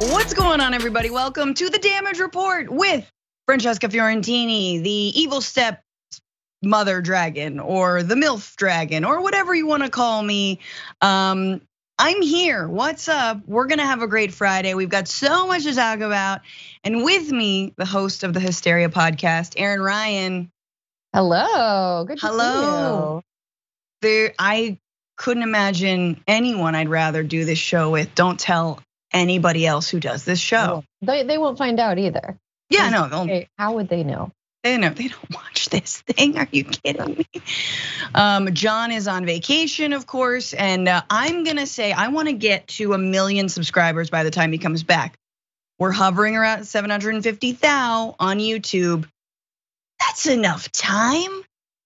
What's going on, everybody? Welcome to the Damage Report with Francesca Fiorentini, the evil step mother dragon, or the MILF dragon, or whatever you want to call me. I'm here. What's up? We're gonna have a great Friday. We've got so much to talk about, and with me, the host of the Hysteria podcast, Erin Ryan. Hello. Good to see you. I couldn't imagine anyone I'd rather do this show with. Don't tell anybody else who does this show. They won't find out either. Yeah, no. How would they know? They don't watch this thing. Are you kidding me? John is on vacation, of course, and I'm gonna say I want to get to 1 million subscribers by the time he comes back. We're hovering around 750,000 on YouTube. That's enough time,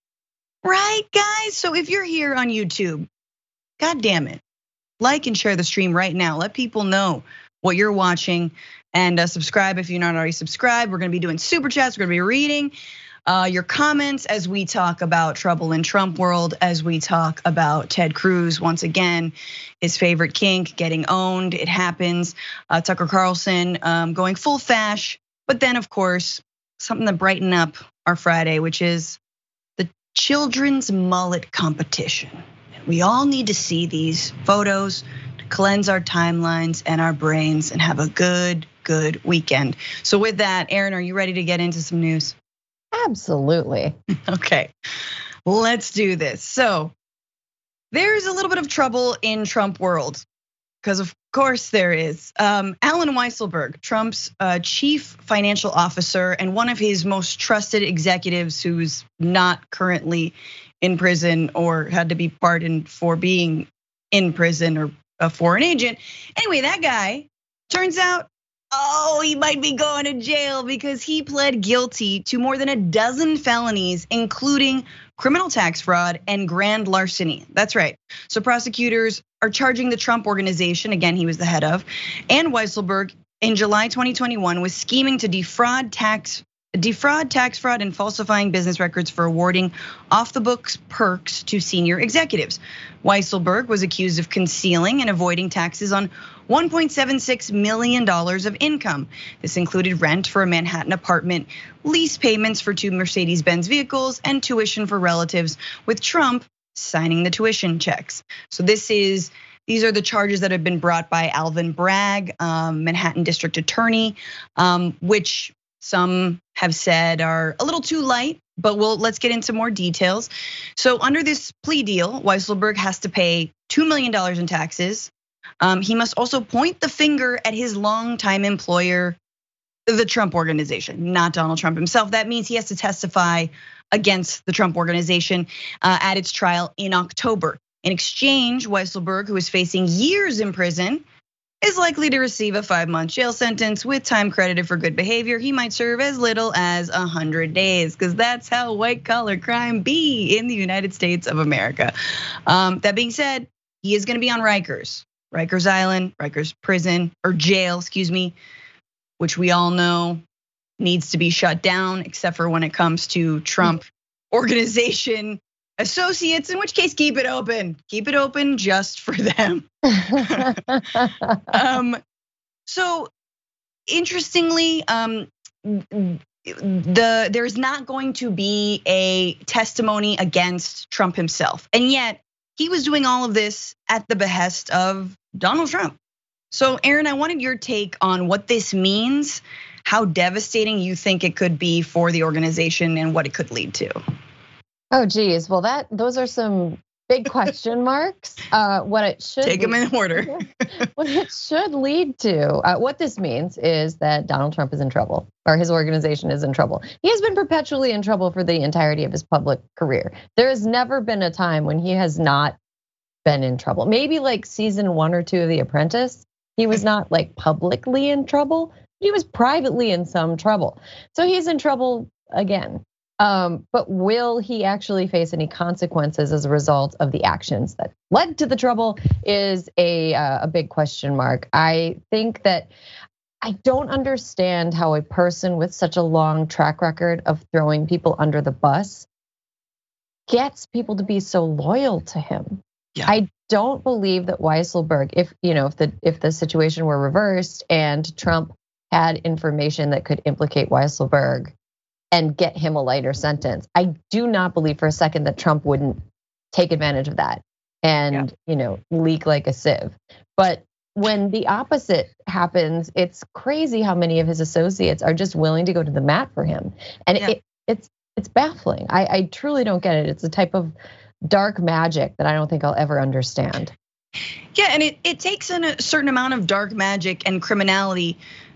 right, guys? So if you're here on YouTube, God damn it, like and share the stream right now. Let people know what you're watching, and subscribe if you're not already subscribed. We're gonna be doing super chats. We're gonna be reading your comments as we talk about trouble in Trump world, as we talk about Ted Cruz once again, his favorite kink getting owned. It happens. Tucker Carlson going full fash, but then of course something to brighten up our Friday, which is the children's mullet competition. We all need to see these photos to cleanse our timelines and our brains and have a good weekend. So with that, Erin, are you ready to get into some news? Absolutely. Okay, let's do this. So there's a little bit of trouble in Trump world, because of course there is. Allen Weisselberg, Trump's chief financial officer and one of his most trusted executives who's not currently in prison or had to be pardoned for being in prison or a foreign agent. Anyway, that guy turns out, he might be going to jail because he pled guilty to more than a dozen felonies, including criminal tax fraud and grand larceny. That's right. So prosecutors are charging the Trump Organization, again, he was the head of, and Weisselberg in July 2021 with scheming to defraud, tax fraud, and falsifying business records for awarding off the books perks to senior executives. Weisselberg was accused of concealing and avoiding taxes on $1.76 million of income. This included rent for a Manhattan apartment, lease payments for 2 Mercedes-Benz vehicles, and tuition for relatives, with Trump signing the tuition checks. So these are the charges that have been brought by Alvin Bragg, Manhattan District Attorney, which some have said are a little too light, but let's get into more details. So under this plea deal, Weisselberg has to pay $2 million in taxes. He must also point the finger at his longtime employer, the Trump Organization, not Donald Trump himself. That means he has to testify against the Trump Organization at its trial in October. In exchange, Weisselberg, who is facing years in prison, is likely to receive a 5-month jail sentence with time credited for good behavior. He might serve as little as 100 days, because that's how white collar crime be in the United States of America. That being said, he is gonna be on Rikers Island, Rikers prison, or jail, excuse me, which we all know needs to be shut down, except for when it comes to Trump Organization associates, in which case keep it open just for them. So interestingly, there's not going to be a testimony against Trump himself, and yet he was doing all of this at the behest of Donald Trump. So Erin, I wanted your take on what this means, how devastating you think it could be for the organization, and what it could lead to. Oh geez, well those are some big question marks. What it should take them in order. What it should lead to, what this means is that Donald Trump is in trouble, or his organization is in trouble. He has been perpetually in trouble for the entirety of his public career. There has never been a time when he has not been in trouble. Maybe like season 1 or 2 of The Apprentice, he was not like publicly in trouble. He was privately in some trouble. So he's in trouble again. But will he actually face any consequences as a result of the actions that led to the trouble is a big question mark. I think that I don't understand how a person with such a long track record of throwing people under the bus gets people to be so loyal to him. Yeah. I don't believe that Weisselberg, if the situation were reversed and Trump had information that could implicate Weisselberg and get him a lighter sentence, I do not believe for a second that Trump wouldn't take advantage of that and leak like a sieve. But when the opposite happens, it's crazy how many of his associates are just willing to go to the mat for him, and it's baffling. I truly don't get it. It's a type of dark magic that I don't think I'll ever understand. Yeah, and it takes in a certain amount of dark magic and criminality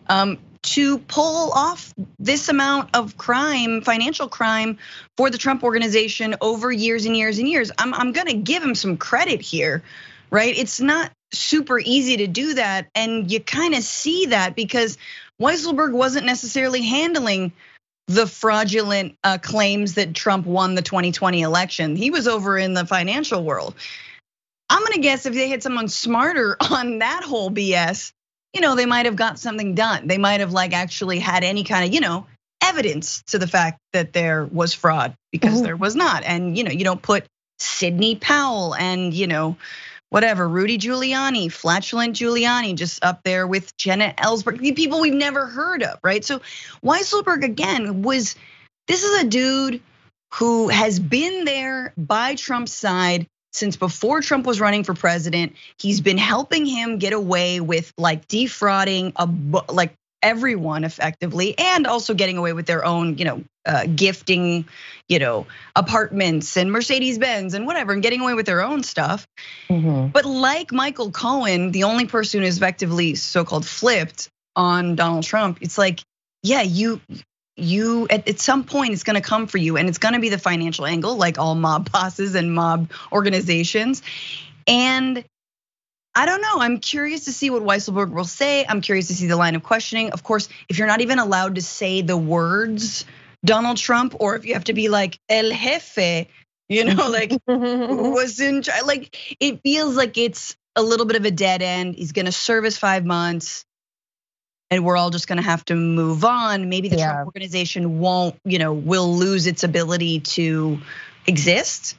to pull off this amount of crime, financial crime, for the Trump organization over years and years and years. I'm gonna give him some credit here, right? It's not super easy to do that, and you kind of see that because Weisselberg wasn't necessarily handling the fraudulent claims that Trump won the 2020 election. He was over in the financial world. I'm gonna guess if they had someone smarter on that whole BS, they might have got something done. They might have actually had any kind of, evidence to the fact that there was fraud, because there was not. And you don't put Sidney Powell and whatever, Rudy Giuliani, flatulent Giuliani, just up there with Jenna Ellsberg, people we've never heard of, right? So Weisselberg, again, this is a dude who has been there by Trump's side since before Trump was running for president. He's been helping him get away with defrauding everyone effectively, and also getting away with their own, gifting, apartments and Mercedes-Benz and whatever, and getting away with their own stuff. But like Michael Cohen, the only person who is effectively so-called flipped on Donald Trump, it's yeah, you at some point it's gonna come for you, and it's gonna be the financial angle, like all mob bosses and mob organizations. And I don't know, I'm curious to see what Weisselberg will say. I'm curious to see the line of questioning. Of course, if you're not even allowed to say the words Donald Trump, or if you have to be like El Jefe, was in, it feels like it's a little bit of a dead end. He's gonna serve his 5 months, and we're all just gonna have to move on. Maybe the Trump organization won't, will lose its ability to exist.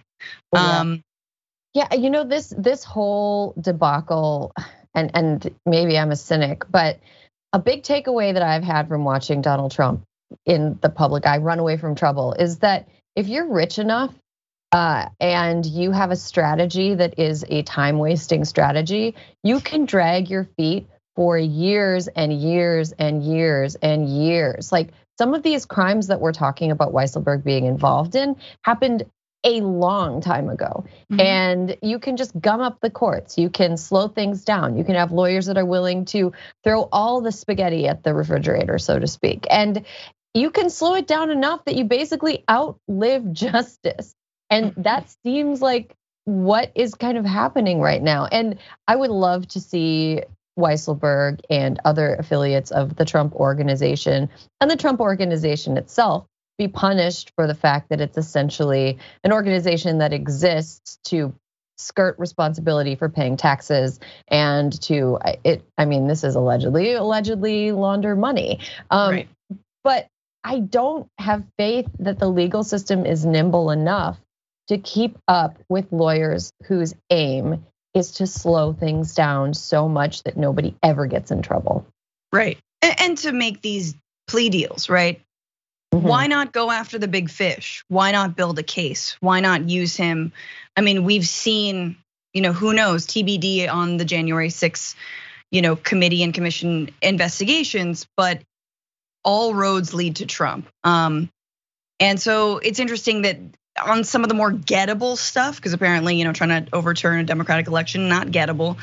Yeah, this whole debacle, and maybe I'm a cynic, but a big takeaway that I've had from watching Donald Trump in the public eye run away from trouble is that if you're rich enough and you have a strategy that is a time-wasting strategy, you can drag your feet for years and years and years and years. Like some of these crimes that we're talking about Weisselberg being involved in happened a long time ago. And you can just gum up the courts. You can slow things down. You can have lawyers that are willing to throw all the spaghetti at the refrigerator, so to speak. And you can slow it down enough that you basically outlive justice. And that seems like what is kind of happening right now. And I would love to see Weisselberg and other affiliates of the Trump organization and the Trump organization itself be punished for the fact that it's essentially an organization that exists to skirt responsibility for paying taxes and this is allegedly launder money. Right. But I don't have faith that the legal system is nimble enough to keep up with lawyers whose aim is to slow things down so much that nobody ever gets in trouble. Right, and to make these plea deals, right? Why not go after the big fish? Why not build a case? Why not use him? I mean, we've seen, who knows, TBD on the January 6th, committee and commission investigations, but all roads lead to Trump. And so it's interesting that on some of the more gettable stuff, because apparently, trying to overturn a Democratic election, not gettable.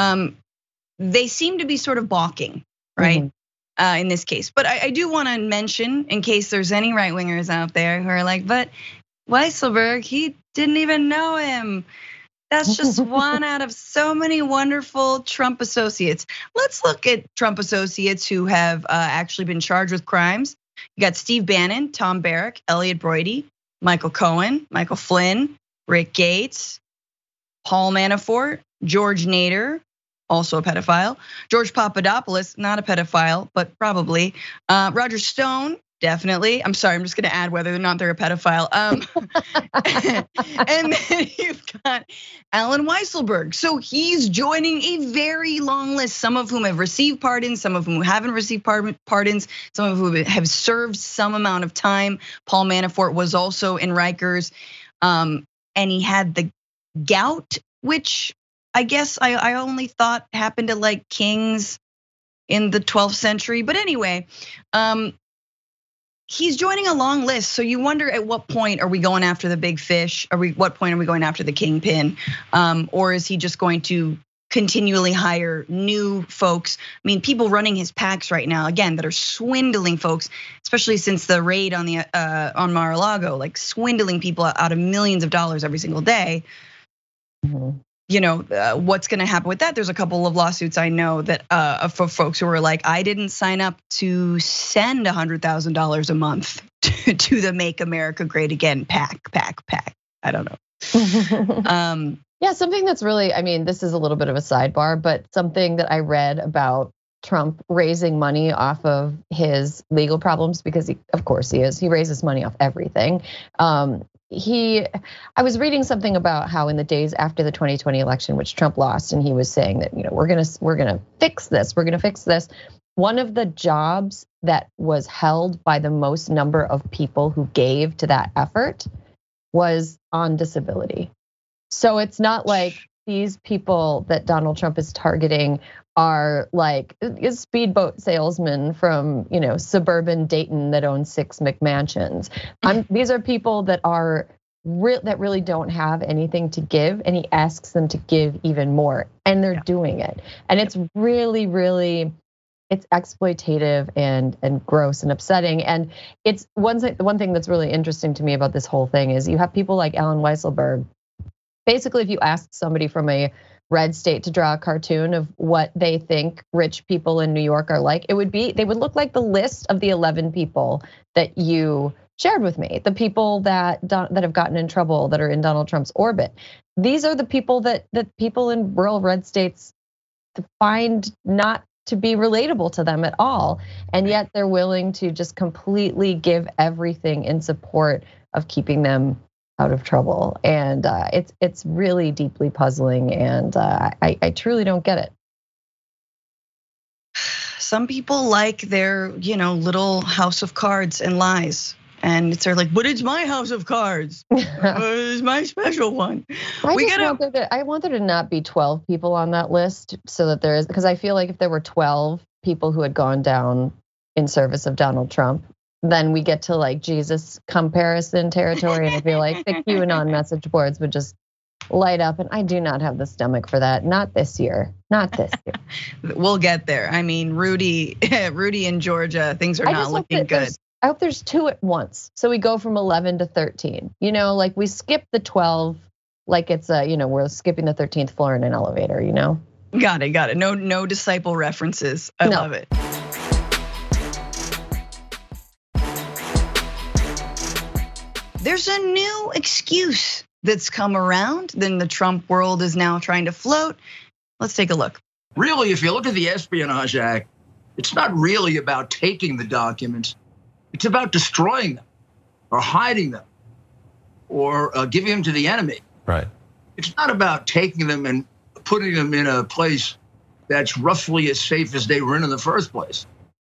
They seem to be sort of balking, right? In this case. But I do want to mention, in case there's any right wingers out there who are like, but Weisselberg, he didn't even know him. That's just one out of so many wonderful Trump associates. Let's look at Trump associates who have actually been charged with crimes. You got Steve Bannon, Tom Barrack, Elliot Broidy, Michael Cohen, Michael Flynn, Rick Gates, Paul Manafort, George Nader, also a pedophile, George Papadopoulos, not a pedophile, but probably, Roger Stone, definitely. I'm sorry, I'm just gonna add whether or not they're a pedophile. And then you've got Allen Weisselberg. So he's joining a very long list, some of whom have received pardons, some of whom haven't received pardons, some of whom have served some amount of time. Paul Manafort was also in Rikers, and he had the gout, which I guess I only thought happened to like kings in the 12th century. But anyway, he's joining a long list. So you wonder at what point are we going after the big fish? What point are we going after the kingpin? Or is he just going to continually hire new folks? I mean, people running his PACs right now, again, that are swindling folks, especially since the raid on Mar-a-Lago, like swindling people out of millions of dollars every single day. Mm-hmm. You know, what's gonna happen with that? There's a couple of lawsuits I know that for folks who are like, I didn't sign up to send $100,000 a month to the Make America Great Again PAC. I don't know. Yeah, something that's really, I mean, this is a little bit of a sidebar, but something that I read about Trump raising money off of his legal problems, because of course he is. He raises money off everything. I was reading something about how in the days after the 2020 election, which Trump lost, and he was saying that, we're gonna fix this. We're gonna fix this. One of the jobs that was held by the most number of people who gave to that effort was on disability. So it's not like these people that Donald Trump is targeting are like a speedboat salesman from, suburban Dayton that owns 6 McMansions. These are people that are that really don't have anything to give, and he asks them to give even more, and they're doing it. And it's really, really, it's exploitative and gross and upsetting. And it's one thing that's really interesting to me about this whole thing is you have people like Allen Weisselberg. Basically, if you ask somebody from a red state to draw a cartoon of what they think rich people in New York are like, they would look like the list of the 11 people that you shared with me, the people that have gotten in trouble, that are in Donald Trump's orbit. These are the people that people in rural red states find not to be relatable to them at all. And yet they're willing to just completely give everything in support of keeping them out of trouble. And it's really deeply puzzling, and I truly don't get it. Some people like their, little house of cards and lies. And it's like, but it's my house of cards. It's my special one. I want there to not be 12 people on that list, so that there is, because I feel like if there were 12 people who had gone down in service of Donald Trump, then we get to like Jesus comparison territory, and I feel like the QAnon message boards would just light up, and I do not have the stomach for that. Not this year. We'll get there. I mean, Rudy in Georgia, things are not looking good. I hope there's 2 at once, so we go from 11 to 13. Like we skip the 12, like it's we're skipping the 13th floor in an elevator. Got it. No disciple references. I love it. There's a new excuse that's come around, then the Trump world is now trying to float. Let's take a look. Really, if you look at the Espionage Act, it's not really about taking the documents. It's about destroying them or hiding them or giving them to the enemy. Right. It's not about taking them and putting them in a place that's roughly as safe as they were in the first place.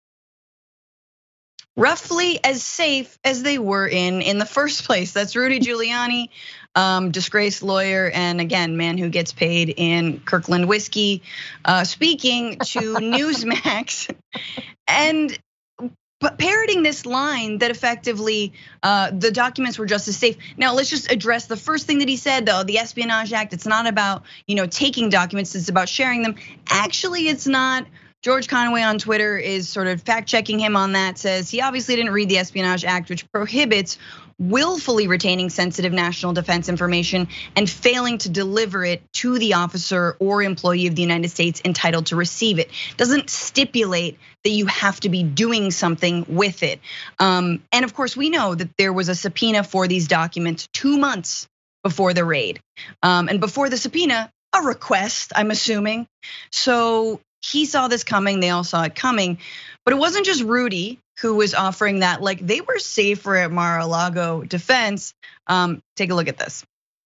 Roughly as safe as they were in the first place. That's Rudy Giuliani, disgraced lawyer, and again, man who gets paid in Kirkland whiskey, speaking to Newsmax, and parroting this line that effectively the documents were just as safe. Now let's just address the first thing that he said, though. The Espionage Act, it's not about taking documents, it's about sharing them. Actually, it's not. George Conway on Twitter is sort of fact checking him on that, says he obviously didn't read the Espionage Act, which prohibits willfully retaining sensitive national defense information and failing to deliver it to the officer or employee of the United States entitled to receive it. Doesn't stipulate that you have to be doing something with it. And of course, we know that there was a subpoena for these documents 2 months before the raid. And before the subpoena, a request, I'm assuming. So he saw this coming, they all saw it coming. But it wasn't just Rudy who was offering that like they were safer at Mar-a-Lago defense. Take a look at this.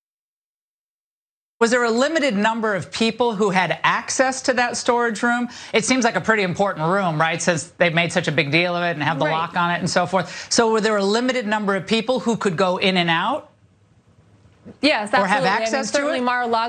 Was there a limited number of people who had access to that storage room? It seems like a pretty important room, right? Since they've made such a big deal of it and have the lock on it and so forth. So were there a limited number of people who could go in and out? Yes, absolutely. Or have access to it?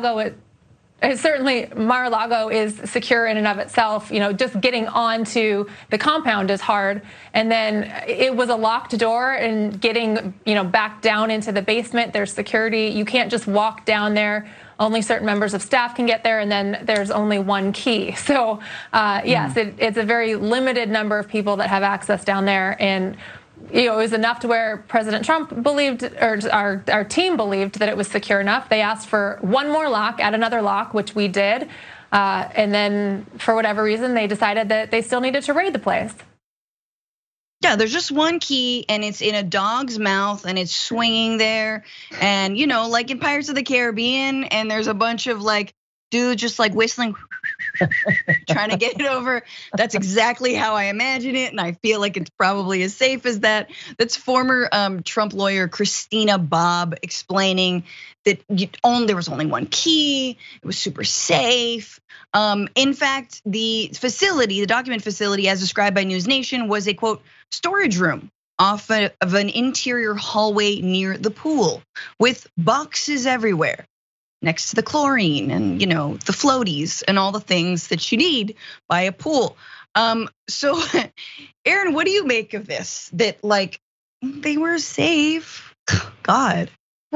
Certainly Mar-a-Lago is secure in and of itself. Just getting onto the compound is hard. And then it was a locked door, and getting, back down into the basement, there's security. You can't just walk down there. Only certain members of staff can get there, and then there's only one key. So yes, it's a very limited number of people that have access down there. And it was enough to where President Trump believed, or our team believed, that it was secure enough. They asked for one more lock, add another lock, which we did. And then for whatever reason, they decided that they still needed to raid the place. Yeah, there's just one key, and it's in a dog's mouth, and it's swinging there. And like in Pirates of the Caribbean, and there's a bunch of like dudes just like whistling, trying to get it over. That's exactly how I imagine it, and I feel like it's probably as safe as that. That's former Trump lawyer Christina Bobb explaining that there was only one key. It was super safe. In fact, the facility, the document facility, as described by News Nation, was a quote storage room off of an interior hallway near the pool with boxes everywhere, next to the chlorine and the floaties and all the things that you need by a pool. So Aaron, what do you make of this? That like they were safe? God.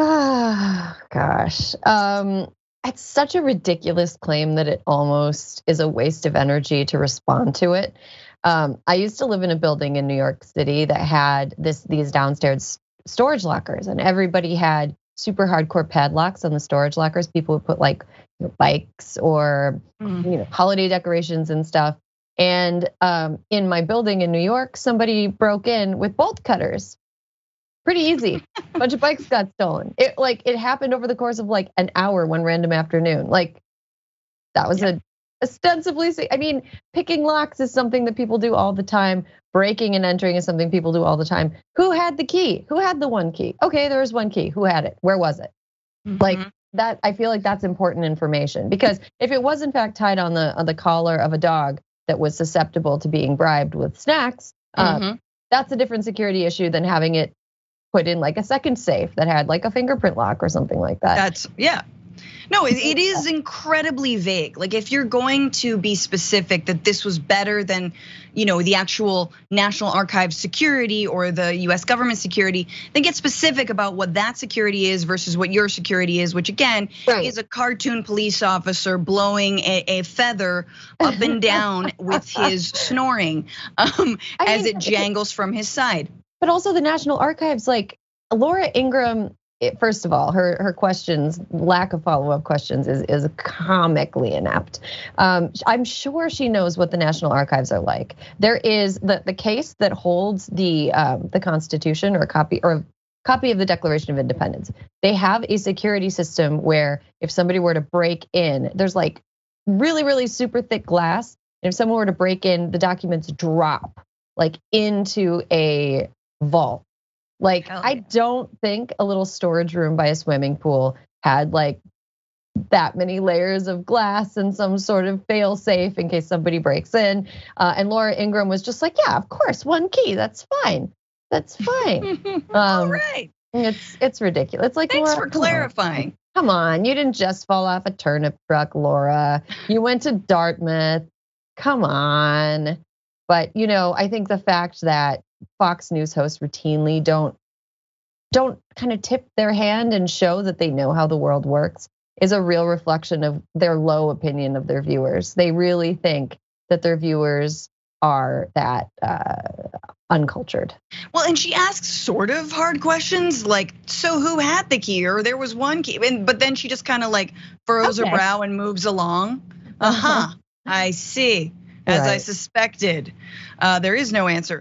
Oh, gosh. It's such a ridiculous claim that it almost is a waste of energy to respond to it. I used to live in a building in New York City that had these downstairs storage lockers, and everybody had super hardcore padlocks on the storage lockers. People would put like bikes or holiday decorations and stuff. And in my building in New York, somebody broke in with bolt cutters. Pretty easy. A bunch of bikes got stolen. It happened over the course of like an hour one random afternoon. Like that was ostensibly, picking locks is something that people do all the time. Breaking and entering is something people do all the time. Who had the key? Who had the one key? Okay, there was one key. Who had it? Where was it? Like that, I feel like that's important information, because if it was in fact tied on the collar of a dog that was susceptible to being bribed with snacks, that's a different security issue than having it put in like a second safe that had like a fingerprint lock or something like that. No, it is incredibly vague. Like if you're going to be specific that this was better than, the actual National Archives security or the US government security, then get specific about what that security is versus what your security is, which again is a cartoon police officer blowing a feather up and down with his snoring as it jangles from his side. But also the National Archives, like Laura Ingraham, first of all, her questions, lack of follow-up questions is comically inept. I'm sure she knows what the National Archives are like. There is the case that holds the Constitution or a copy of the Declaration of Independence. They have a security system where if somebody were to break in, there's like really, really super thick glass. And if someone were to break in, the documents drop like into a vault. Like, I don't think a little storage room by a swimming pool had like that many layers of glass and some sort of fail safe in case somebody breaks in. And Laura Ingraham was just like, yeah, of course, one key, that's fine. That's fine. All right. It's ridiculous. It's like, thanks Laura, for clarifying. Come on, you didn't just fall off a turnip truck, Laura. You went to Dartmouth. Come on. But I think the fact that Fox News hosts routinely don't kind of tip their hand and show that they know how the world works is a real reflection of their low opinion of their viewers. They really think that their viewers are that uncultured. Well, and she asks sort of hard questions like, so who had the key, or there was one key, but then she just kind of like furrows her brow and moves along. I see. As I suspected, there is no answer.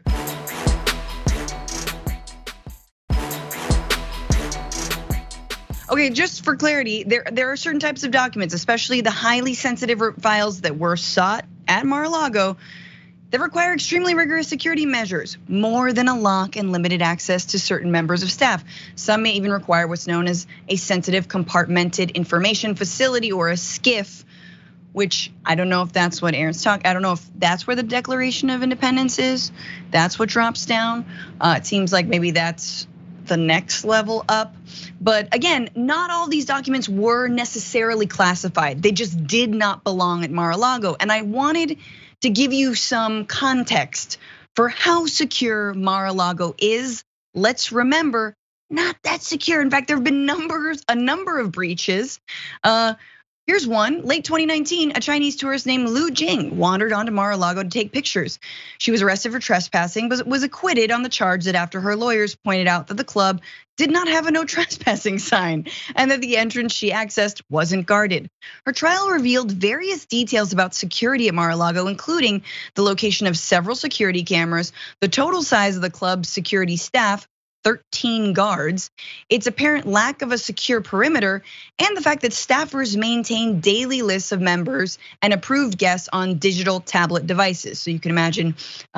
Okay, just for clarity, there are certain types of documents, especially the highly sensitive files that were sought at Mar-a-Lago. that require extremely rigorous security measures, more than a lock and limited access to certain members of staff. Some may even require what's known as a sensitive compartmented information facility, or a SCIF, which I don't know if that's what Aaron's talking. I don't know if that's where the Declaration of Independence is. That's what drops down. It seems like maybe that's the next level up. But again, not all these documents were necessarily classified. They just did not belong at Mar-a-Lago. And I wanted to give you some context for how secure Mar-a-Lago is. Let's remember, not that secure. In fact, there have been a number of breaches. Here's one, late 2019, a Chinese tourist named Lu Jing wandered onto Mar-a-Lago to take pictures. She was arrested for trespassing, but was acquitted on the charge that after her lawyers pointed out that the club did not have a no trespassing sign and that the entrance she accessed wasn't guarded. Her trial revealed various details about security at Mar-a-Lago, including the location of several security cameras, the total size of the club's security staff, 13 guards, its apparent lack of a secure perimeter, and the fact that staffers maintain daily lists of members and approved guests on digital tablet devices. So you can imagine,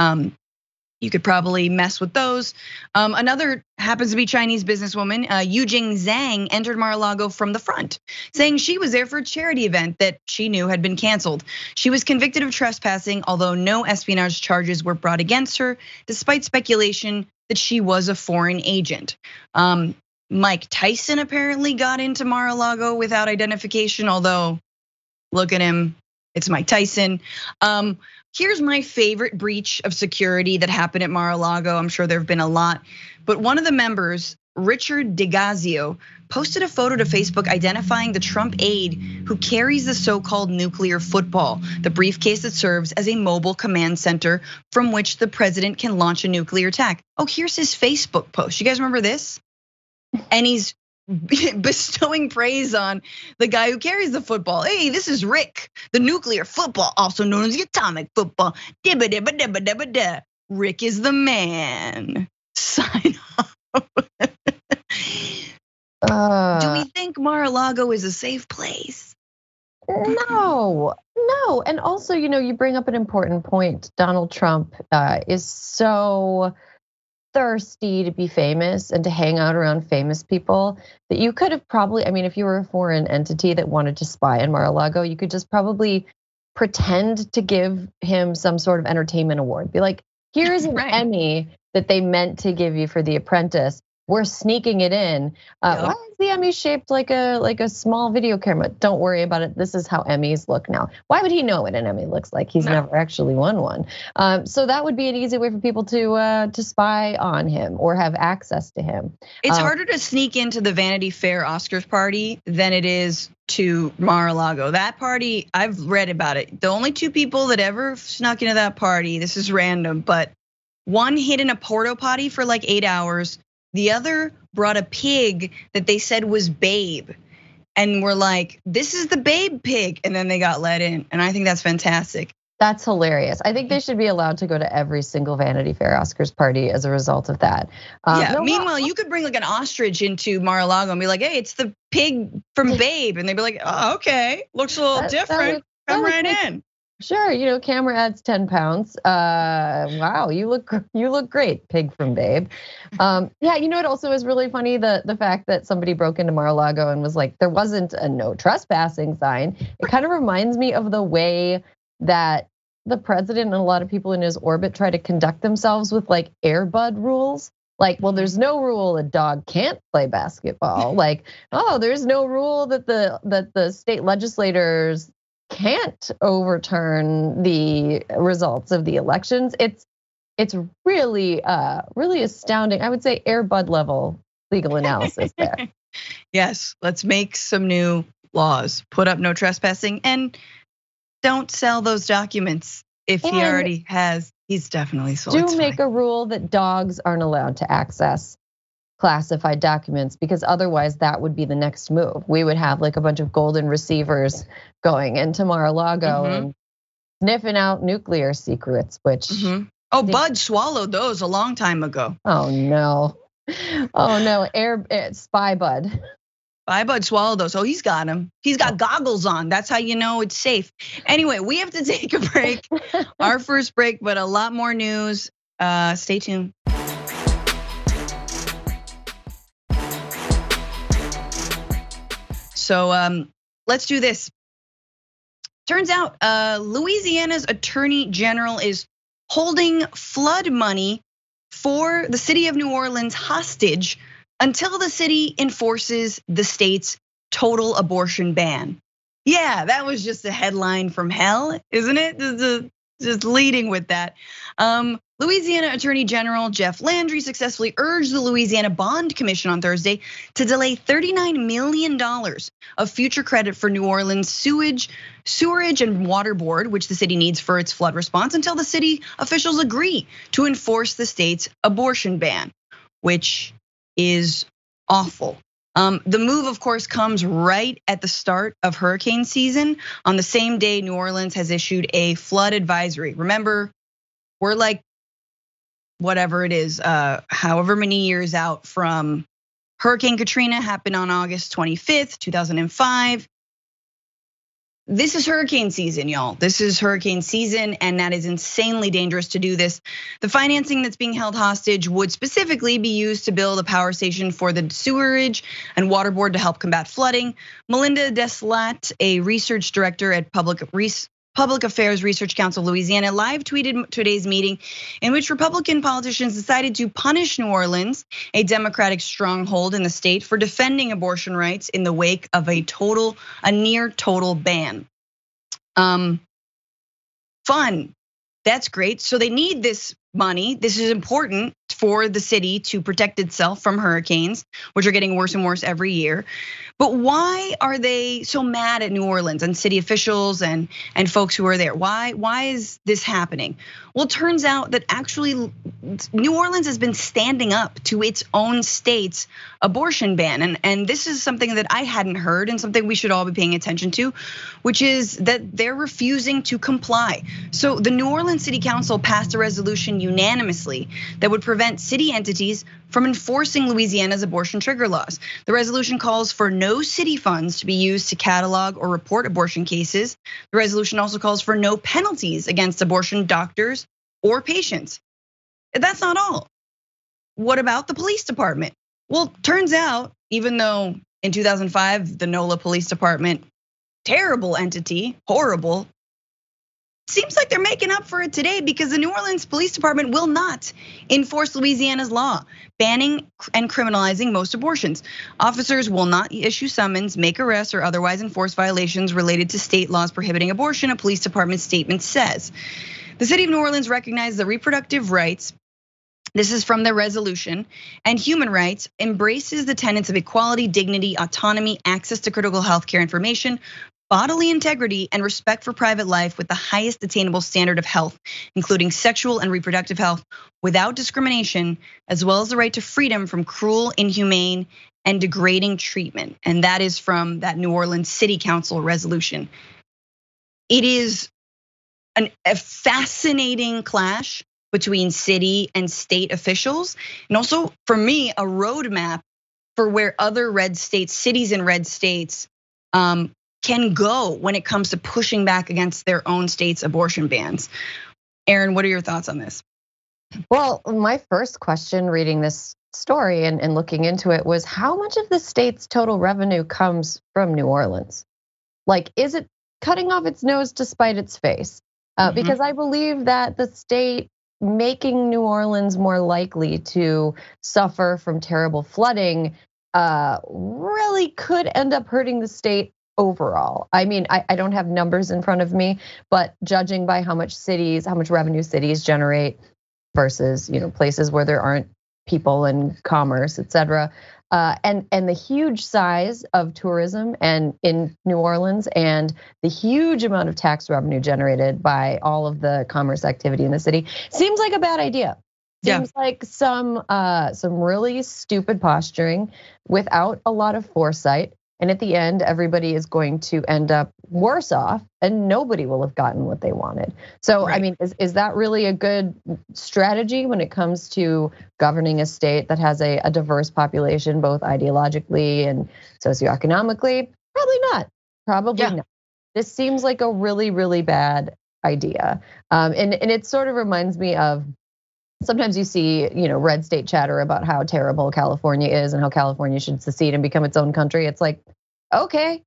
you could probably mess with those. Another happens to be Chinese businesswoman, Yujing Zhang, entered Mar-a-Lago from the front, saying she was there for a charity event that she knew had been canceled. She was convicted of trespassing, although no espionage charges were brought against her, despite speculation that she was a foreign agent. Mike Tyson apparently got into Mar-a-Lago without identification, although look at him, it's Mike Tyson. Here's my favorite breach of security that happened at Mar-a-Lago. I'm sure there have been a lot, but one of the members, Richard DeGazio, posted a photo to Facebook identifying the Trump aide who carries the so-called nuclear football, the briefcase that serves as a mobile command center from which the president can launch a nuclear attack. Oh, here's his Facebook post. You guys remember this? And he's bestowing praise on the guy who carries the football. Hey, this is Rick, the nuclear football, also known as the atomic football. Rick is the man. Sign off. Do we think Mar-a-Lago is a safe place? No. And also, you bring up an important point. Donald Trump is so thirsty to be famous and to hang out around famous people that you could have probably, if you were a foreign entity that wanted to spy on Mar-a-Lago, you could just probably pretend to give him some sort of entertainment award. Be like, here's an Emmy that they meant to give you for The Apprentice. We're sneaking it in. Why is the Emmy shaped like a small video camera? Don't worry about it. This is how Emmys look now. Why would he know what an Emmy looks like? He's never actually won one. So that would be an easy way for people to spy on him or have access to him. It's harder to sneak into the Vanity Fair Oscars party than it is to Mar-a-Lago. That party, I've read about it. The only two people that ever snuck into that party, this is random, but one hid in a porta potty for like 8 hours. The other brought a pig that they said was Babe. And we're like, this is the Babe pig. And then they got let in. And I think that's fantastic. That's hilarious. I think they should be allowed to go to every single Vanity Fair Oscars party as a result of that. Meanwhile, you could bring like an ostrich into Mar-a-Lago and be like, hey, it's the pig from Babe. And they'd be like, oh, okay, looks a little different. Come right in. Sure, camera adds 10 pounds. Wow, you look great, pig from Babe. It also is really funny the fact that somebody broke into Mar-a-Lago and was like, there wasn't a no trespassing sign. It kind of reminds me of the way that the president and a lot of people in his orbit try to conduct themselves with like Air Bud rules. Like, well, there's no rule a dog can't play basketball. Like, there's no rule that the state legislators can't overturn the results of the elections. It's really astounding. I would say Air Bud level legal analysis there. Yes, let's make some new laws. Put up no trespassing and don't sell those documents. If he already has, he's definitely sold. Do make a rule that dogs aren't allowed to access classified documents, because otherwise that would be the next move. We would have like a bunch of golden receivers going into Mar-a-Lago and sniffing out nuclear secrets, which Bud swallowed those a long time ago. Oh no, Spy Bud. Bye, bud. Swallow those. Oh, he's got him. He's got goggles on. That's how you know it's safe. Anyway, we have to take a break. Our first break, but a lot more news. Stay tuned. So let's do this. Turns out Louisiana's Attorney General is holding flood money for the city of New Orleans hostage until the city enforces the state's total abortion ban. Yeah, that was just a headline from hell, isn't it? Just leading with that. Louisiana Attorney General Jeff Landry successfully urged the Louisiana Bond Commission on Thursday to delay $39 million of future credit for New Orleans sewerage and water board, which the city needs for its flood response, until the city officials agree to enforce the state's abortion ban, which is awful. The move, of course, comes right at the start of hurricane season. On the same day, New Orleans has issued a flood advisory. Remember, we're like, whatever it is, however many years out from Hurricane Katrina, happened on August 25th, 2005. This is hurricane season, y'all. This is hurricane season, and that is insanely dangerous to do this. The financing that's being held hostage would specifically be used to build a power station for the sewerage and water board to help combat flooding. Melinda Deslat, a research director at Public Affairs Research Council of Louisiana, live tweeted today's meeting in which Republican politicians decided to punish New Orleans, a Democratic stronghold in the state, for defending abortion rights in the wake of a near total ban. Fun, that's great. So they need this money. This is important for the city to protect itself from hurricanes, which are getting worse and worse every year. But why are they so mad at New Orleans and city officials and folks who are there? Why is this happening? Well, it turns out that actually New Orleans has been standing up to its own state's abortion ban. And this is something that I hadn't heard and something we should all be paying attention to, which is that they're refusing to comply. So the New Orleans City Council passed a resolution unanimously that would prevent city entities from enforcing Louisiana's abortion trigger laws. The resolution calls for no city funds to be used to catalog or report abortion cases. The resolution also calls for no penalties against abortion doctors or patients. That's not all. What about the police department? Well, turns out, even though in 2005, the NOLA Police Department, terrible entity, horrible, seems like they're making up for it today because the New Orleans Police Department will not enforce Louisiana's law, banning and criminalizing most abortions. Officers will not issue summons, make arrests, or otherwise enforce violations related to state laws prohibiting abortion, a police department statement says. The city of New Orleans recognized the reproductive rights, this is from the resolution, and human rights, embraces the tenets of equality, dignity, autonomy, access to critical healthcare information, bodily integrity, and respect for private life with the highest attainable standard of health, including sexual and reproductive health without discrimination, as well as the right to freedom from cruel, inhumane, and degrading treatment. And that is from that New Orleans City Council resolution. It is a fascinating clash between city and state officials, and also for me, a roadmap for where other red states, cities in red states, can go when it comes to pushing back against their own state's abortion bans. Aaron, what are your thoughts on this? Well, my first question reading this story and looking into it was how much of the state's total revenue comes from New Orleans? Like, is it cutting off its nose to spite its face? Because I believe that the state making New Orleans more likely to suffer from terrible flooding really could end up hurting the state overall. I mean, I don't have numbers in front of me, but judging by how much revenue cities generate versus places where there aren't people and commerce, et cetera, and the huge size of tourism and in New Orleans and the huge amount of tax revenue generated by all of the commerce activity in the city, seems like a bad idea. Seems like some really stupid posturing without a lot of foresight. And at the end, everybody is going to end up worse off and nobody will have gotten what they wanted. So, right. I mean, is that really a good strategy when it comes to governing a state that has a diverse population, both ideologically and socioeconomically? Probably not. Probably not. This seems like a really, really bad idea. And it sort of reminds me of, sometimes you see, red state chatter about how terrible California is and how California should secede and become its own country. It's like, okay,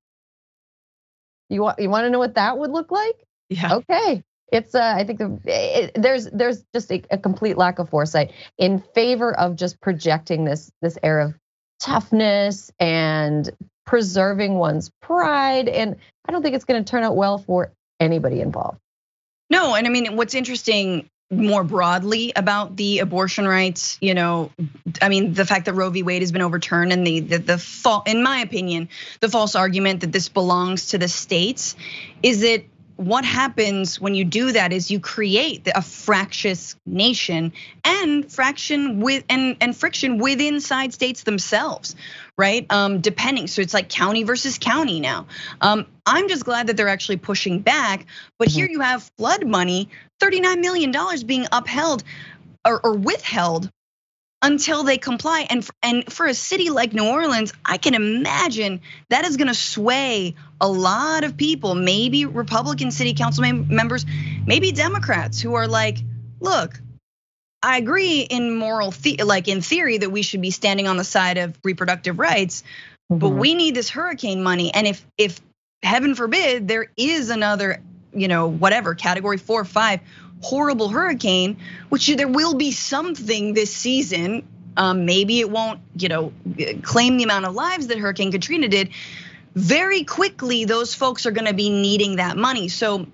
you want to know what that would look like? Yeah. Okay. It's I think there's just a complete lack of foresight in favor of just projecting this air of toughness and preserving one's pride. And I don't think it's going to turn out well for anybody involved. No, and I mean, what's interesting more broadly about the abortion rights, I mean, the fact that Roe v. Wade has been overturned and the in my opinion, the false argument that this belongs to the states is that what happens when you do that is you create a fractious nation and friction within inside states themselves, right? Depending, so it's like county versus county now. I'm just glad that they're actually pushing back, but here you have flood money, $39 million being upheld or withheld until they comply. And for a city like New Orleans, I can imagine that is gonna sway a lot of people, maybe Republican city council members, maybe Democrats who are like, look, I agree in in theory that we should be standing on the side of reproductive rights, but we need this hurricane money. And if heaven forbid there is another, whatever, category 4 or 5 horrible hurricane, which there will be something this season. Maybe it won't, claim the amount of lives that Hurricane Katrina did. Very quickly, those folks are gonna be needing that money. So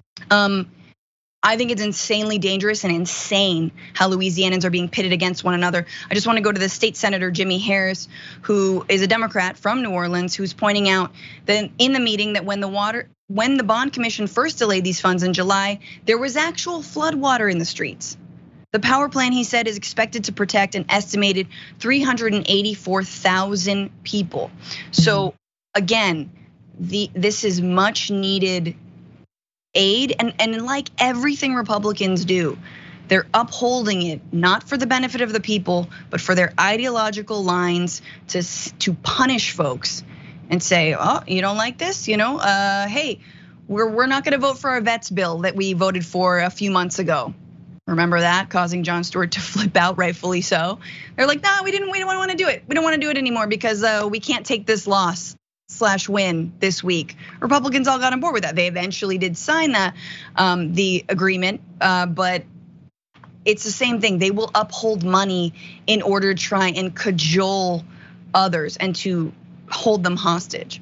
I think it's insanely dangerous and insane how Louisianans are being pitted against one another. I just want to go to the state senator, Jimmy Harris, who is a Democrat from New Orleans, who's pointing out that in the meeting that when the bond commission first delayed these funds in July, there was actual flood water in the streets. The power plan, he said, is expected to protect an estimated 384,000 people. So again, this is much needed aid, and like everything Republicans do, they're upholding it not for the benefit of the people, but for their ideological lines to punish folks and say, oh, you don't like this, hey, we're not gonna vote for our vets bill that we voted for a few months ago. Remember that, causing Jon Stewart to flip out, rightfully so. They're like, no, we don't want to do it. We don't want to do it anymore because we can't take this loss/win this week. Republicans all got on board with that. They eventually did sign that, the agreement, but it's the same thing. They will uphold money in order to try and cajole others and to hold them hostage.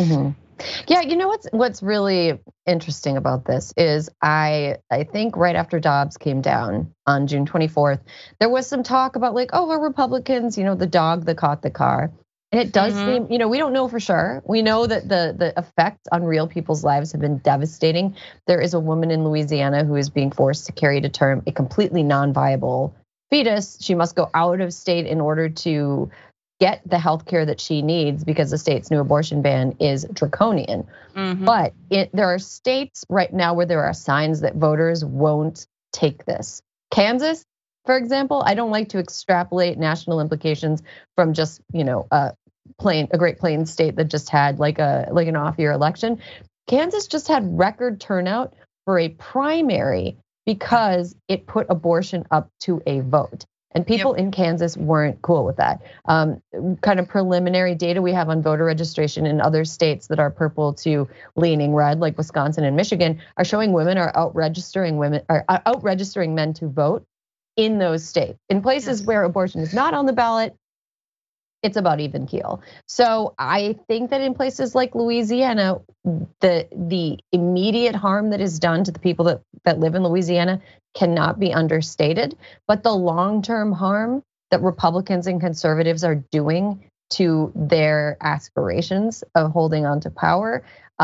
Yeah, what's really interesting about this is I think right after Dobbs came down on June 24th, there was some talk about like, oh, we're Republicans, the dog that caught the car. And it does seem, we don't know for sure. We know that the effects on real people's lives have been devastating. There is a woman in Louisiana who is being forced to carry to term a completely non-viable fetus. She must go out of state in order to get the health care that she needs because the state's new abortion ban is draconian. But there are states right now where there are signs that voters won't take this. Kansas, for example, I don't like to extrapolate national implications from just, a Great Plains state that just had like an off-year election. Kansas just had record turnout for a primary because it put abortion up to a vote. And people in Kansas weren't cool with that. Kind of preliminary data we have on voter registration in other states that are purple to leaning red, like Wisconsin and Michigan, are showing women are out registering men to vote in those states. In places where abortion is not on the ballot, it's about even keel. So I think that in places like Louisiana, the immediate harm that is done to the people that live in Louisiana cannot be understated. But the long-term harm that Republicans and conservatives are doing to their aspirations of holding on to power,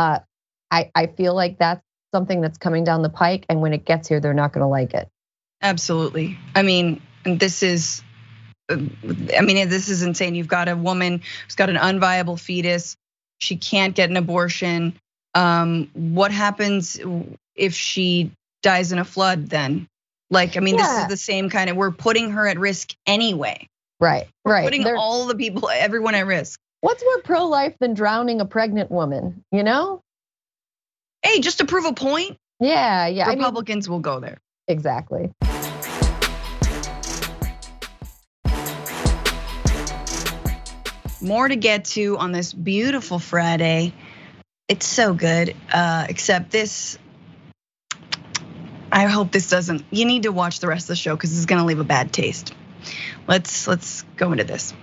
I feel like that's something that's coming down the pike. And when it gets here, they're not gonna like it. Absolutely. I mean, this is insane. You've got a woman who's got an unviable fetus. She can't get an abortion. What happens if she dies in a flood then? Like, I mean, this is the same kind of, we're putting her at risk anyway. Right. We're putting all the people, everyone at risk. What's more pro-life than drowning a pregnant woman, you know? Hey, just to prove a point. Yeah. Republicans will go there. Exactly. More to get to on this beautiful Friday. It's so good, except this, I hope this doesn't, you need to watch the rest of the show because this is gonna leave a bad taste. Let's go into this.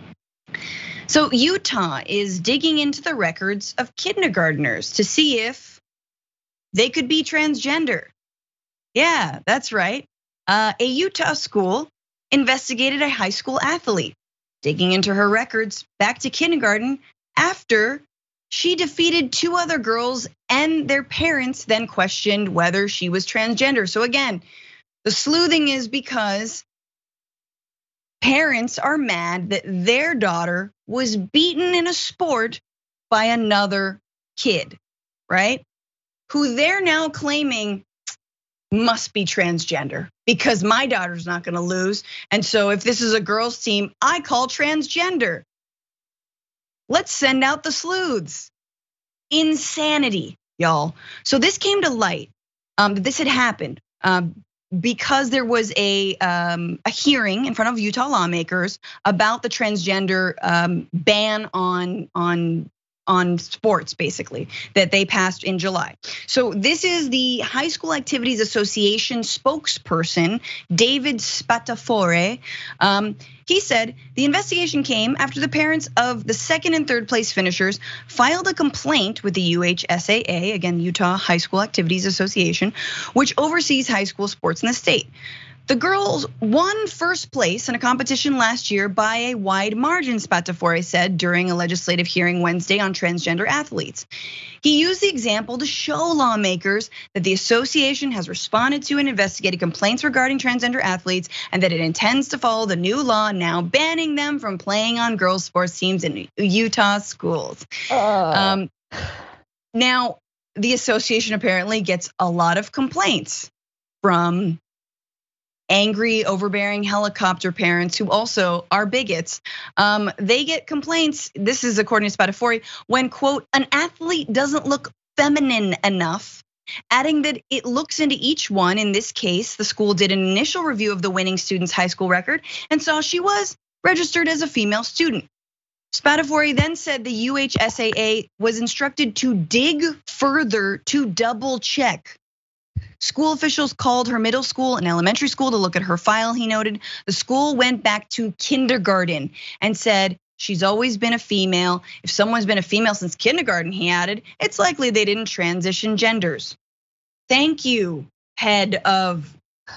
So Utah is digging into the records of kindergartners to see if they could be transgender. Yeah, that's right. A Utah school investigated a high school athlete, digging into her records back to kindergarten after she defeated 2 other girls and their parents then questioned whether she was transgender. So again, the sleuthing is because parents are mad that their daughter was beaten in a sport by another kid, right? Who they're now claiming must be transgender because my daughter's not gonna lose. And so if this is a girls' team, I call transgender. Let's send out the sleuths. Insanity, y'all. So this came to light, this had happened because there was a hearing in front of Utah lawmakers about the transgender ban on sports, basically, that they passed in July. So this is the High School Activities Association spokesperson, David Spatafore. He said the investigation came after the parents of the 2nd and 3rd place finishers filed a complaint with the UHSAA, again, Utah High School Activities Association, which oversees high school sports in the state. The girls won 1st place in a competition last year by a wide margin, Spatafore said during a legislative hearing Wednesday on transgender athletes. He used the example to show lawmakers that the association has responded to and investigated complaints regarding transgender athletes and that it intends to follow the new law now banning them from playing on girls' sports teams in Utah schools. Now, the association apparently gets a lot of complaints from angry, overbearing helicopter parents who also are bigots. They get complaints, this is according to Spatafore, when, quote, an athlete doesn't look feminine enough, adding that it looks into each one. In this case, the school did an initial review of the winning student's high school record and saw she was registered as a female student. Spatafore then said the UHSAA was instructed to dig further to double check. School officials called her middle school and elementary school to look at her file, he noted. The school went back to kindergarten and said she's always been a female. If someone's been a female since kindergarten, he added, it's likely they didn't transition genders. Thank you, head of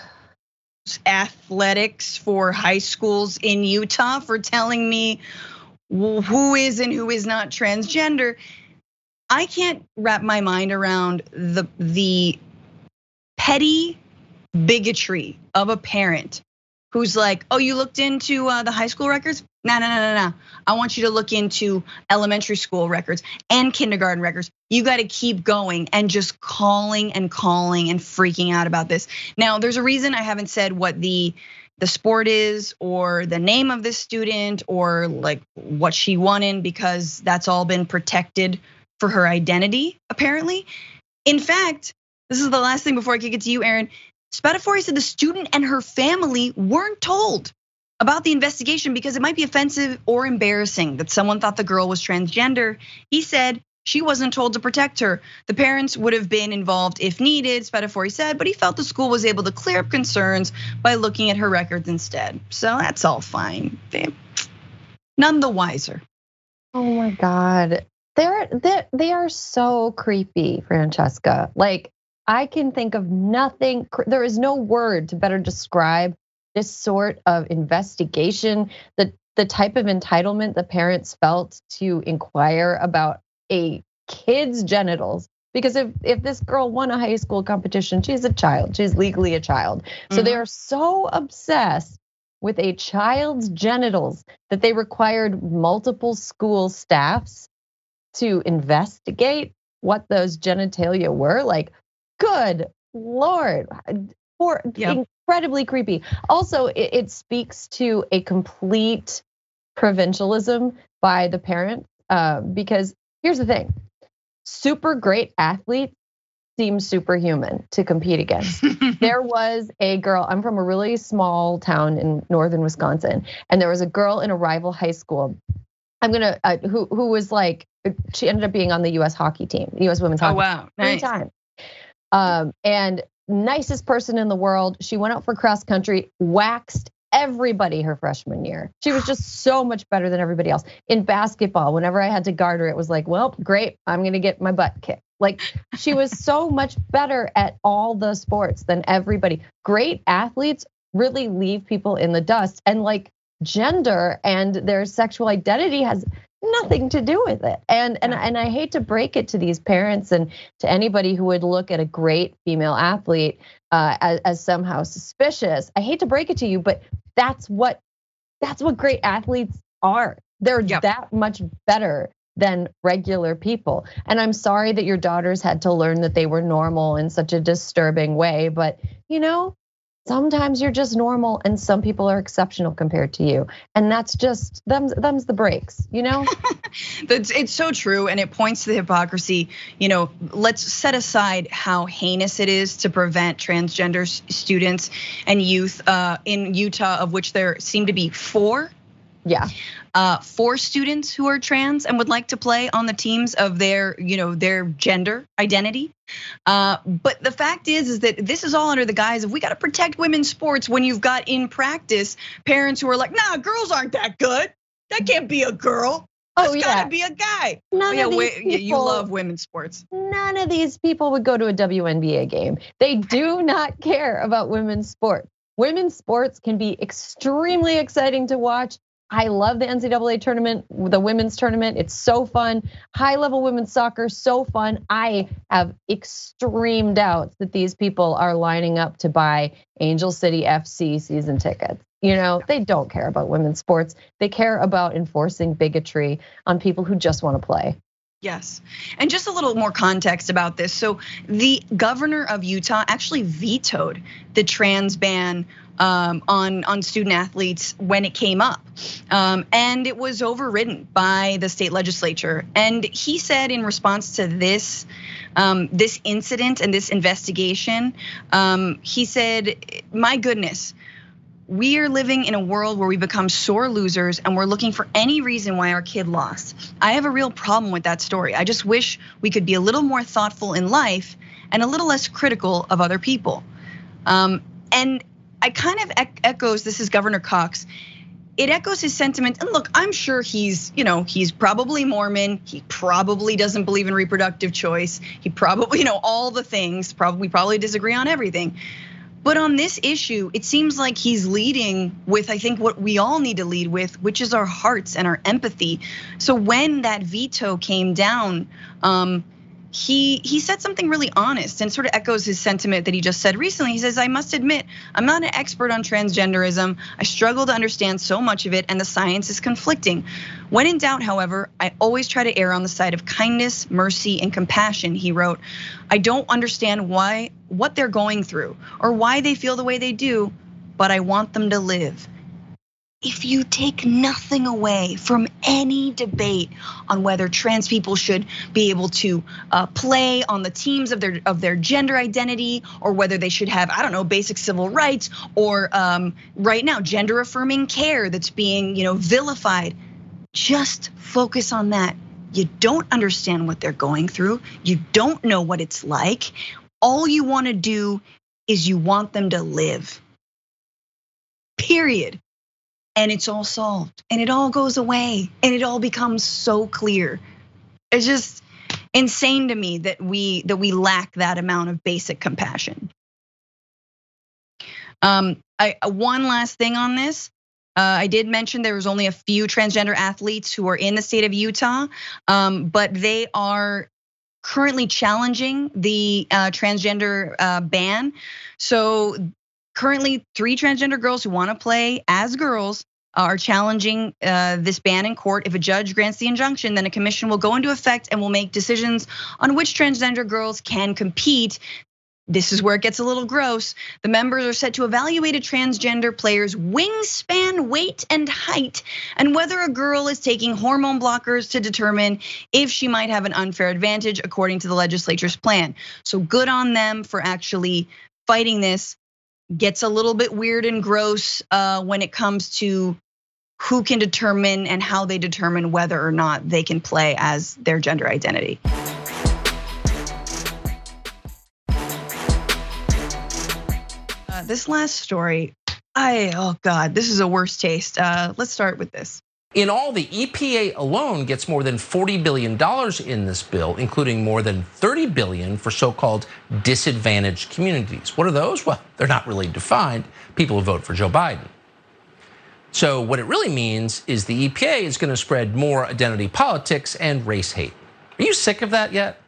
athletics for high schools in Utah, for telling me who is and who is not transgender. I can't wrap my mind around the petty bigotry of a parent who's like, oh, you looked into the high school records? No. I want you to look into elementary school records and kindergarten records. You got to keep going and just calling and freaking out about this. Now, there's a reason I haven't said what the sport is or the name of this student or like what she won in, because that's all been protected for her identity, apparently. In fact, this is the last thing before I kick it to you, Aaron. Spatafore said the student and her family weren't told about the investigation because it might be offensive or embarrassing that someone thought the girl was transgender. He said she wasn't told to protect her. The parents would have been involved if needed, Spatafore said, but he felt the school was able to clear up concerns by looking at her records instead. So that's all fine. None the wiser. Oh my God, they are so creepy, Francesca. Like, I can think of nothing, there is no word to better describe this sort of investigation, the type of entitlement the parents felt to inquire about a kid's genitals. Because if this girl won a high school competition, she's a child, she's legally a child. So they are so obsessed with a child's genitals that they required multiple school staffs to investigate what those genitalia were, like, good Lord, incredibly creepy. Also, it speaks to a complete provincialism by the parents, because here's the thing, super great athletes seem superhuman to compete against. There was a girl, I'm from a really small town in northern Wisconsin, and there was a girl in a rival high school. Who was like, she ended up being on the US hockey team, the US women's hockey team. Wow, nice. 3 times. And nicest person in the world. She went out for cross country, waxed everybody her freshman year. She was just so much better than everybody else. In basketball, whenever I had to guard her, it was like, well, great, I'm gonna get my butt kicked. Like, she was so much better at all the sports than everybody. Great athletes really leave people in the dust, and like, gender and their sexual identity has nothing to do with it. And I hate to break it to these parents and to anybody who would look at a great female athlete as somehow suspicious. I hate to break it to you, but that's what great athletes are. They're that much better than regular people. And I'm sorry that your daughters had to learn that they were normal in such a disturbing way, but sometimes you're just normal and some people are exceptional compared to you. And that's just, them's the breaks, It's so true, and it points to the hypocrisy. Let's set aside how heinous it is to prevent transgender students and youth in Utah, of which there seem to be 4. Yeah. 4 students who are trans and would like to play on the teams of their gender identity. But the fact is that this is all under the guise of, we got to protect women's sports, when you've got in practice parents who are like, nah, girls aren't that good. That can't be a girl. That's gotta be a guy. You love women's sports. None of these people would go to a WNBA game. They do not care about women's sports. Women's sports can be extremely exciting to watch. I love the NCAA tournament, the women's tournament. It's so fun. High level women's soccer, so fun. I have extreme doubts that these people are lining up to buy Angel City FC season tickets. They don't care about women's sports. They care about enforcing bigotry on people who just want to play. Yes, and just a little more context about this. So the governor of Utah actually vetoed the trans ban on student athletes when it came up, and it was overridden by the state legislature. And he said, in response to this incident and this investigation, he said, "My goodness, we are living in a world where we become sore losers and we're looking for any reason why our kid lost. I have a real problem with that story. I just wish we could be a little more thoughtful in life and a little less critical of other people." And I kind of echoes, this is Governor Cox. It echoes his sentiment. And look, I'm sure he's probably Mormon. He probably doesn't believe in reproductive choice. He probably, all the things. We probably disagree on everything. But on this issue, it seems like he's leading with, I think, what we all need to lead with, which is our hearts and our empathy. So when that veto came down, he said something really honest and sort of echoes his sentiment that he just said recently. He says, "I must admit, I'm not an expert on transgenderism. I struggle to understand so much of it, and the science is conflicting. When in doubt, however, I always try to err on the side of kindness, mercy, and compassion," he wrote. "I don't understand what they're going through or why they feel the way they do, but I want them to live." If you take nothing away from any debate on whether trans people should be able to play on the teams of their gender identity, or whether they should have, I don't know, basic civil rights, or right now gender affirming care that's being vilified, just focus on that. You don't understand what they're going through. You don't know what it's like. All you want to do is you want them to live. Period. And it's all solved, and it all goes away, and it all becomes so clear. It's just insane to me that we lack that amount of basic compassion. One last thing on this. I did mention there was only a few transgender athletes who are in the state of Utah, but they are currently challenging the transgender ban. So currently 3 transgender girls who want to play as girls are challenging this ban in court. If a judge grants the injunction, then a commission will go into effect and will make decisions on which transgender girls can compete. This is where it gets a little gross. The members are set to evaluate a transgender player's wingspan, weight, and height, and whether a girl is taking hormone blockers to determine if she might have an unfair advantage according to the legislature's plan. So good on them for actually fighting this. Gets a little bit weird and gross when it comes to who can determine and how they determine whether or not they can play as their gender identity. This last story, oh God, this is a worse taste. Let's start with this. In all, the EPA alone gets more than $40 billion in this bill, including more than $30 billion for so-called disadvantaged communities. What are those? Well, they're not really defined. People who vote for Joe Biden. So what it really means is the EPA is going to spread more identity politics and race hate. Are you sick of that yet?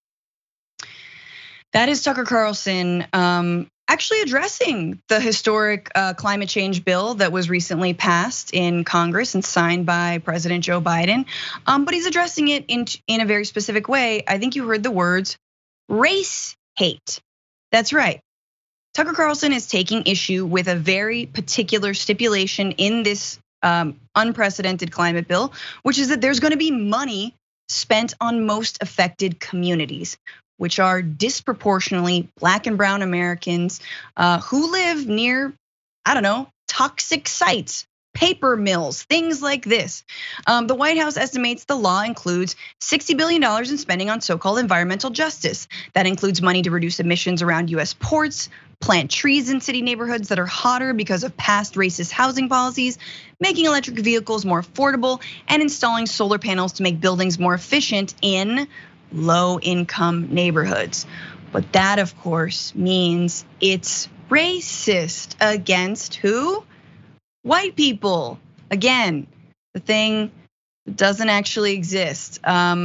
That is Tucker Carlson actually addressing the historic climate change bill that was recently passed in Congress and signed by President Joe Biden. But he's addressing it in a very specific way. I think you heard the words race hate. That's right. Tucker Carlson is taking issue with a very particular stipulation in this unprecedented climate bill, which is that there's going to be money spent on most affected communities, which are disproportionately Black and brown Americans who live near, I don't know, toxic sites, paper mills, things like this. The White House estimates the law includes $60 billion in spending on so-called environmental justice. That includes money to reduce emissions around US ports, plant trees in city neighborhoods that are hotter because of past racist housing policies, making electric vehicles more affordable, and installing solar panels to make buildings more efficient in low-income neighborhoods. But that, of course, means it's racist against who? White people. Again, the thing that doesn't actually exist.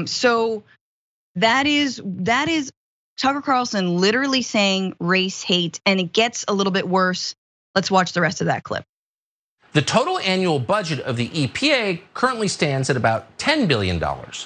So that is Tucker Carlson literally saying race hate, and it gets a little bit worse. Let's watch the rest of that clip. The total annual budget of the EPA currently stands at about $10 billion.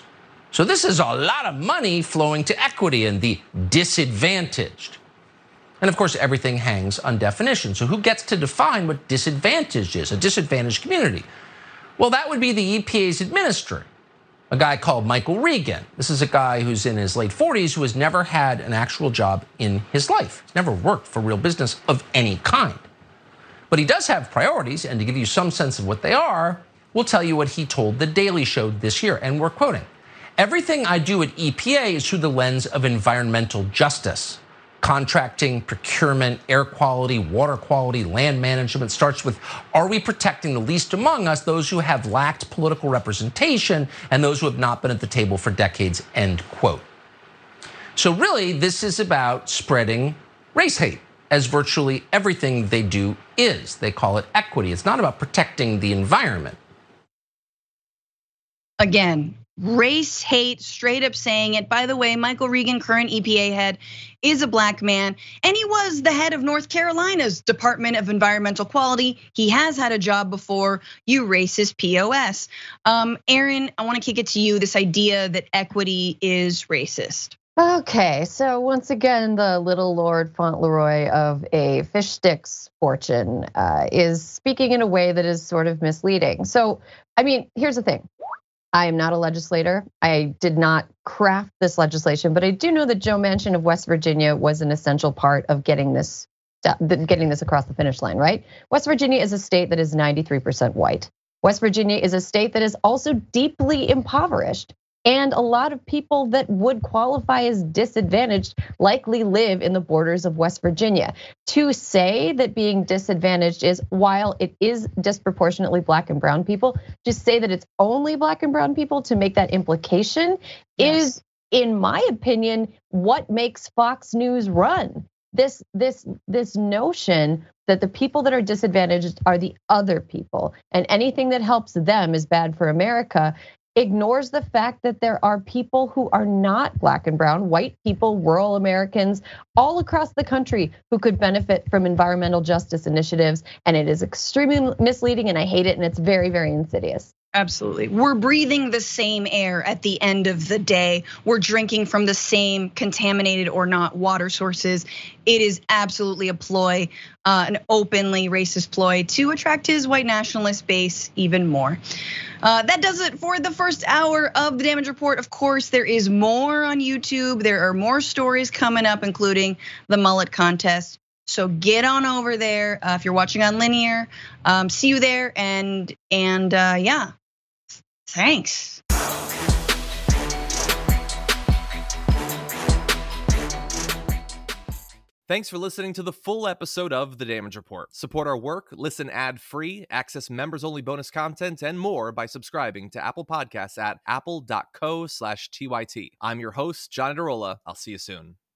So this is a lot of money flowing to equity and the disadvantaged. And of course, everything hangs on definition. So who gets to define what disadvantaged is, a disadvantaged community? Well, that would be the EPA's administrator, a guy called Michael Regan. This is a guy who's in his late 40s who has never had an actual job in his life. He's never worked for real business of any kind. But he does have priorities, and to give you some sense of what they are, we'll tell you what he told The Daily Show this year, and we're quoting. Everything I do at EPA is through the lens of environmental justice. Contracting, procurement, air quality, water quality, land management starts with, are we protecting the least among us, those who have lacked political representation and those who have not been at the table for decades, end quote. So really, this is about spreading race hate, as virtually everything they do is. They call it equity. It's not about protecting the environment. Again, race hate, straight up saying it. By the way, Michael Regan, current EPA head, is a Black man, and he was the head of North Carolina's Department of Environmental Quality. He has had a job before, you racist POS. Aaron, I wanna kick it to you, this idea that equity is racist. Okay, so once again, the little Lord Fauntleroy of a fish sticks fortune is speaking in a way that is sort of misleading. So, I mean, here's the thing. I am not a legislator. I did not craft this legislation, but I do know that Joe Manchin of West Virginia was an essential part of getting this across the finish line, right? West Virginia is a state that is 93% white. West Virginia is a state that is also deeply impoverished. And a lot of people that would qualify as disadvantaged likely live in the borders of West Virginia. To say that being disadvantaged is, while it is disproportionately Black and brown people, just say that it's only Black and brown people to make that implication is, in my opinion, what makes Fox News run. This notion that the people that are disadvantaged are the other people, and anything that helps them is bad for America, ignores the fact that there are people who are not black and brown, white people, rural Americans, all across the country who could benefit from environmental justice initiatives. And it is extremely misleading, and I hate it, and it's very, very insidious. Absolutely. We're breathing the same air at the end of the day. We're drinking from the same contaminated or not water sources. It is absolutely a ploy, an openly racist ploy to attract his white nationalist base even more. That does it for the first hour of the Damage Report. Of course, there is more on YouTube. There are more stories coming up, including the mullet contest. So get on over there if you're watching on linear. See you there, and yeah, thanks. Thanks for listening to the full episode of The Damage Report. Support our work, listen ad-free, access members-only bonus content, and more by subscribing to Apple Podcasts at apple.co/TYT. I'm your host, John Adarola. I'll see you soon.